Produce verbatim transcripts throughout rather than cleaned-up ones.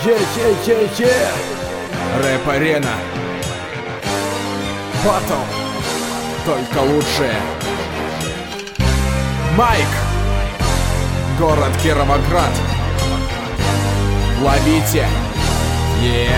Е-е-е-е-е. Рэп-арена. Батл. Только лучшее. Майк. Город Кировоград. Ловите. Yeah.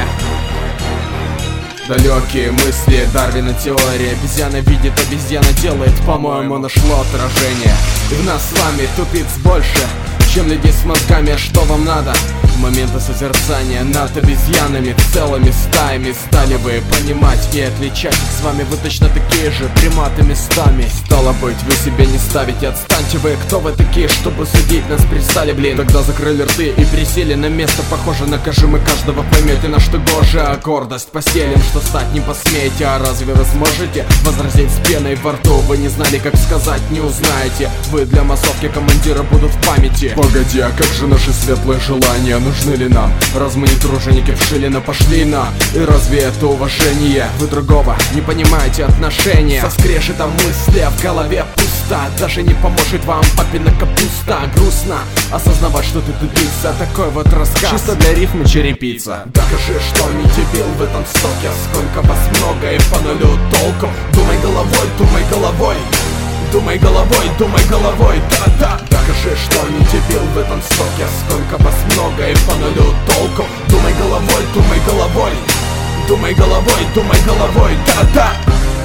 Далекие мысли, Дарвина теория. Обезьяна видит, обезьяна делает. По-моему, нашло отражение. И в нас с вами тупиц больше, чем людей с мозгами. Что вам надо? Моменты созерцания над обезьянами, целыми стаями. Стали вы понимать и отличать их с вами. Вы точно такие же приматы местами. Стало быть, вы себе не ставите. Отстаньте вы, кто вы такие, чтобы судить нас? Пристали, блин. Тогда закрыли рты и присели на место. Похоже на кожи, каждого поймете, на что гожа. А гордость постелем, что стать не посмеете. А разве вы сможете возразить с пеной во рту? Вы не знали, как сказать, не узнаете. Вы для массовки командира будут в памяти. Погоди, а как же наши светлые желания? Нужны ли нам? Раз мы не труженики в Шилина, пошли на. И разве это уважение? Вы другого не понимаете отношения. Со скрежетом мысли, а в голове пусто. Даже не поможет вам папина капуста. Грустно осознавать, что ты тупица. Такой вот рассказ, чисто для рифмы черепица. Докажи, что не дебил в этом стоке. Сколько вас много и по нулю толку. Думай головой, думай головой. Думай головой, думай головой, да-да. Докажи, что не дебил в этом стоке. Сколько вас много и по нулю толку. Думай головой, думай головой. Думай головой, думай головой, да-да.